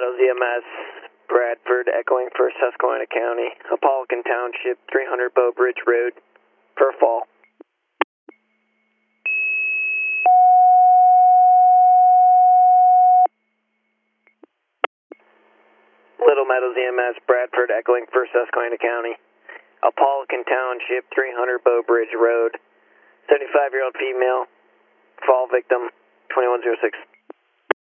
Meadows EMS, Bradford, echoing for Susquehanna County, Apollican Township, 300 Bow Bridge Road, per fall. Little Meadows EMS, Bradford, echoing for Susquehanna County, Apollican Township, 300 Bow Bridge Road, 75-year-old female, fall victim, 2106.